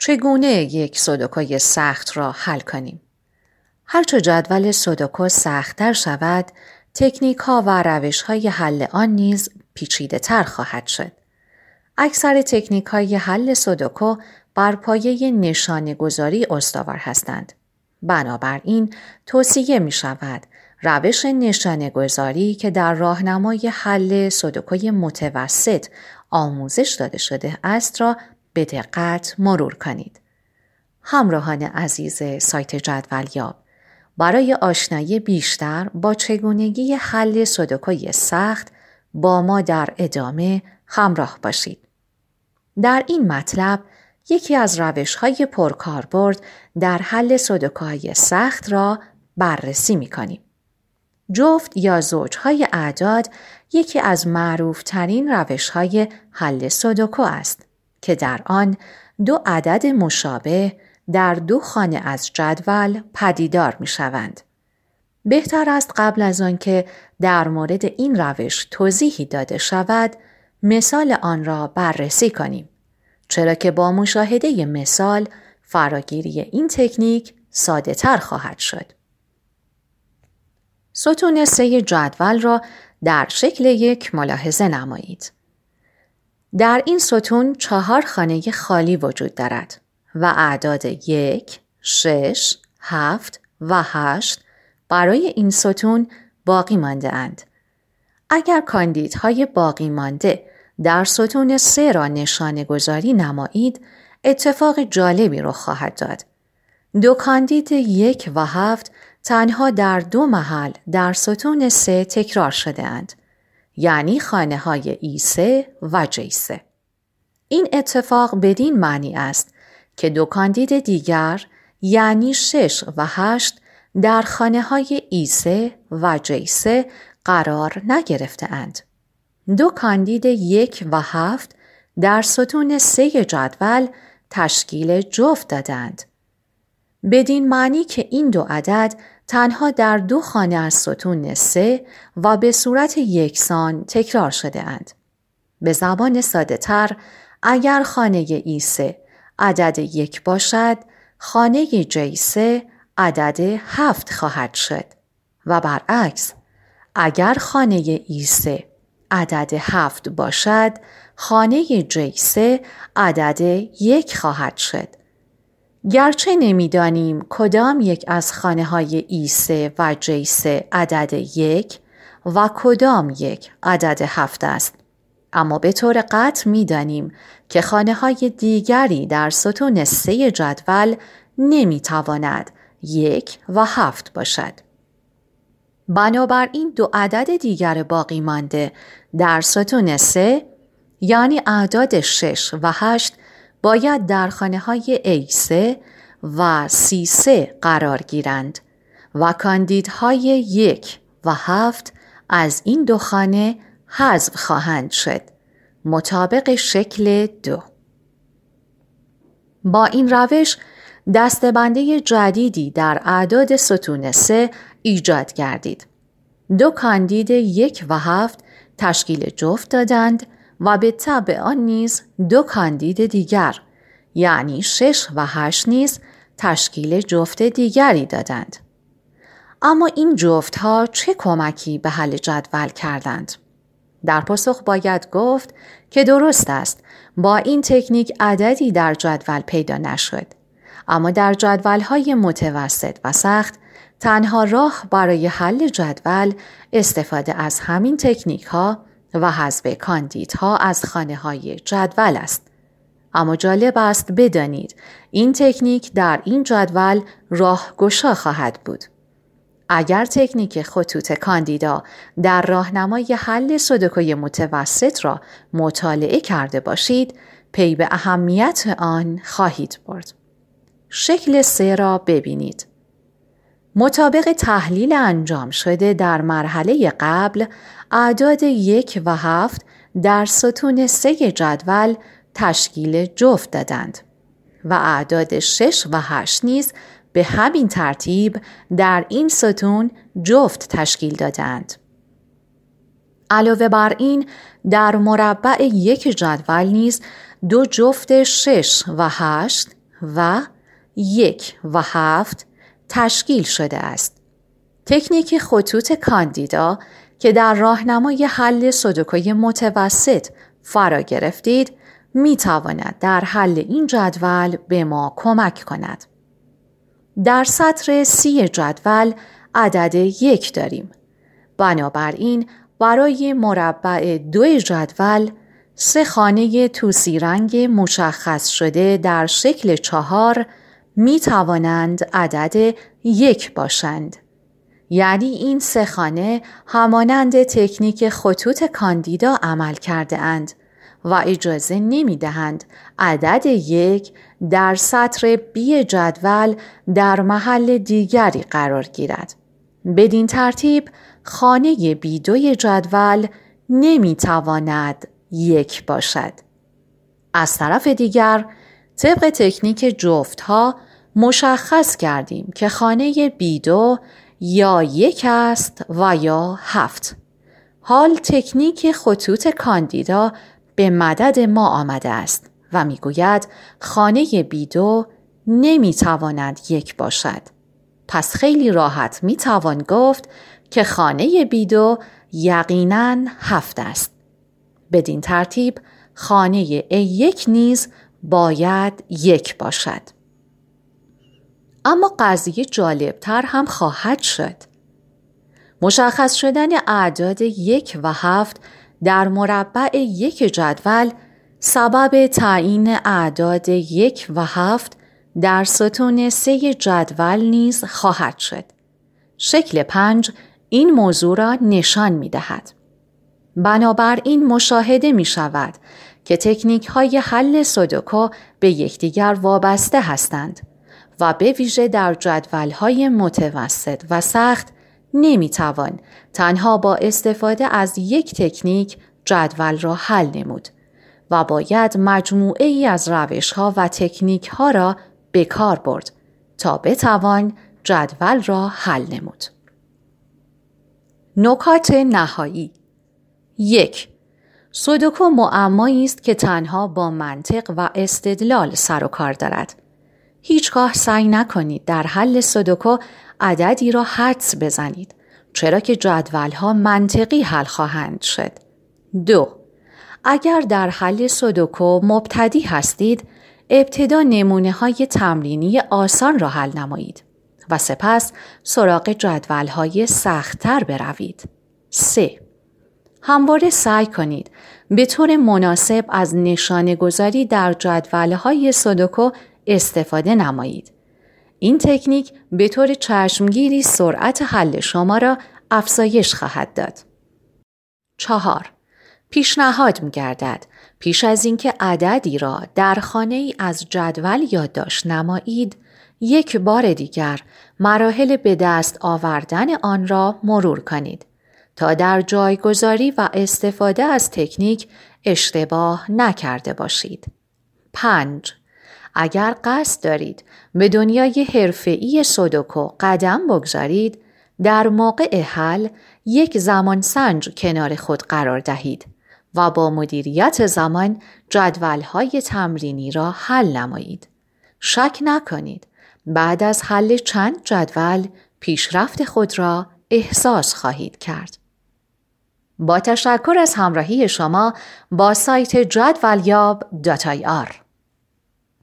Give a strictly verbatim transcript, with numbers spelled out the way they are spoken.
چگونه یک سودوکوی سخت را حل کنیم؟ هرچه جدول سودوکو سخت‌تر شود، تکنیک‌ها و روش‌های حل آن نیز پیچیده‌تر خواهد شد. اکثر تکنیک‌های حل سودوکو بر پایه نشانه‌گذاری استوار هستند. بنابراین توصیه می‌شود روش نشانه‌گذاری که در راهنمای حل سودوکوی متوسط آموزش داده شده است را به دقت مرور کنید. همراهان عزیز سایت جدول یاب، برای آشنایی بیشتر با چگونگی حل سودوکوی سخت با ما در ادامه همراه باشید. در این مطلب یکی از روش‌های پرکاربرد در حل سودوکوهای سخت را بررسی می‌کنیم. جفت یا زوج‌های اعداد یکی از معروف‌ترین روش‌های حل سودوکو است که در آن دو عدد مشابه در دو خانه از جدول پدیدار می‌شوند. بهتر است قبل از آن که در مورد این روش توضیحی داده شود، مثال آن را بررسی کنیم، چرا که با مشاهده مثال فراگیری این تکنیک ساده تر خواهد شد. ستون سه جدول را در شکل یک ملاحظه نمایید. در این ستون چهار خانه خالی وجود دارد و اعداد یک، شش، هفت و هشت برای این ستون باقی مانده اند. اگر کاندیدهای باقی مانده در ستون سه را نشانه گذاری نمایید، اتفاق جالبی رخ خواهد داد. دو کاندید یک و هفت تنها در دو محل در ستون سه تکرار شده اند، یعنی خانه های ای سه و جی سه. این اتفاق بدین معنی است که دو کاندید دیگر یعنی شش و هشت در خانه های ای سه و جی سه قرار نگرفته اند. دو کاندید یک و هفت در ستون سه جدول تشکیل جفت دادند. بدین معنی که این دو عدد تنها در دو خانه از ستون سه و به صورت یکسان تکرار شده اند. به زبان ساده تر، اگر خانه ای سه عدد یک باشد، خانه جی سه عدد هفت خواهد شد و برعکس، اگر خانه ای سه عدد هفت باشد، خانه جی سه عدد یک خواهد شد. گرچه نمیدانیم کدام یک از خانه های ای سه و جی سه عدد یک و کدام یک عدد هفت است، اما به طور قطع میدانیم که خانه های دیگری در ستون سه جدول نمیتواند یک و هفت باشد. بنابراین دو عدد دیگر باقی مانده در ستون سه، یعنی اعداد شش و هشت، باید در خانه های ای سه و سی سه قرار گیرند و کاندیدهای یک و هفت از این دو خانه حذف خواهند شد، مطابق شکل دو. با این روش دسته‌بندی جدیدی در اعداد ستون سه ایجاد گردید. دو کاندید یک و هفت تشکیل جفت دادند و به تبع آن نیز دو کاندید دیگر یعنی شش و هشت نیز تشکیل جفت دیگری دادند. اما این جفت ها چه کمکی به حل جدول کردند؟ در پاسخ باید گفت که درست است با این تکنیک عددی در جدول پیدا نشد، اما در جدول های متوسط و سخت تنها راه برای حل جدول استفاده از همین تکنیک ها و حذف کاندیدها از خانه های جدول است. اما جالب است بدانید این تکنیک در این جدول راهگشا خواهد بود. اگر تکنیک خطوط کاندیدا در راهنمای حل سودوکوی متوسط را مطالعه کرده باشید، پی به اهمیت آن خواهید برد. شکل سه را ببینید. مطابق تحلیل انجام شده در مرحله قبل، اعداد یک و هفت در ستون سه جدول تشکیل جفت دادند و اعداد شش و هشت نیز به همین ترتیب در این ستون جفت تشکیل دادند. علاوه بر این در مربع یک جدول نیز دو جفت شش و هشت و یک و هفت تشکیل شده است. تکنیک خطوط کاندیدا که در راهنمای حل سودوکوی متوسط فرا گرفتید می تواند در حل این جدول به ما کمک کند. در سطر سی جدول عدد یک داریم. بنابراین برای مربع دو جدول سه خانه طوسی رنگ مشخص شده در شکل چهار می توانند عدد یک باشند. یعنی این سه خانه همانند تکنیک خطوط کاندیدا عمل کرده اند و اجازه نمی دهند عدد یک در سطر بی جدول در محل دیگری قرار گیرد. بدین ترتیب خانه بی دوی جدول نمی تواند یک باشد. از طرف دیگر طبق تکنیک جفت ها مشخص کردیم که خانه بی دو یا یک است و یا هفت. حال تکنیک خطوط کاندیدا به مدد ما آمده است و میگوید خانه بی دو نمی تواند یک باشد. پس خیلی راحت می توان گفت که خانه بی دو یقیناً هفت است. بدین ترتیب خانه ای یک نیز باید یک باشد. اما قضیه جالبتر هم خواهد شد. مشخص شدن اعداد یک و هفت در مربع یک جدول سبب تعیین اعداد یک و هفت در ستون سه جدول نیز خواهد شد. شکل پنج این موضوع را نشان می دهد. بنابراین مشاهده می شود که تکنیک های حل سودوکو به یکدیگر وابسته هستند و به ویژه در جدول های متوسط و سخت نمی توان تنها با استفاده از یک تکنیک جدول را حل نمود و باید مجموعه ای از روش ها و تکنیک ها را به کار برد تا بتوان جدول را حل نمود. نکات نهایی: یک. سودوکو معمایی است که تنها با منطق و استدلال سر و کار دارد. هیچگاه سعی نکنید در حل سودوکو عددی را حدس بزنید، چرا که جدول‌ها منطقی حل خواهند شد. دو. اگر در حل سودوکو مبتدی هستید، ابتدا نمونه‌های تمرینی آسان را حل نمایید و سپس سراغ جدول‌های سخت‌تر بروید. سه. همواره سعی کنید به طور مناسب از نشانه‌گذاری در جدول‌های سودوکو استفاده نمایید. این تکنیک به طور چشمگیری سرعت حل شما را افزایش خواهد داد. چهار. پیشنهاد می‌گردد پیش از اینکه عددی را در خانه‌ای از جدول یادداشت نمایید، یک بار دیگر مراحل به دست آوردن آن را مرور کنید تا در جایگذاری و استفاده از تکنیک اشتباه نکرده باشید. پنج. اگر قصد دارید به دنیای حرفه‌ای سودوکو قدم بگذارید، در موقع حل یک زمانسنج کنار خود قرار دهید و با مدیریت زمان جدول‌های تمرینی را حل نمایید. شک نکنید، بعد از حل چند جدول پیشرفت خود را احساس خواهید کرد. با تشکر از همراهی شما با سایت جدولیاب دات آی آر.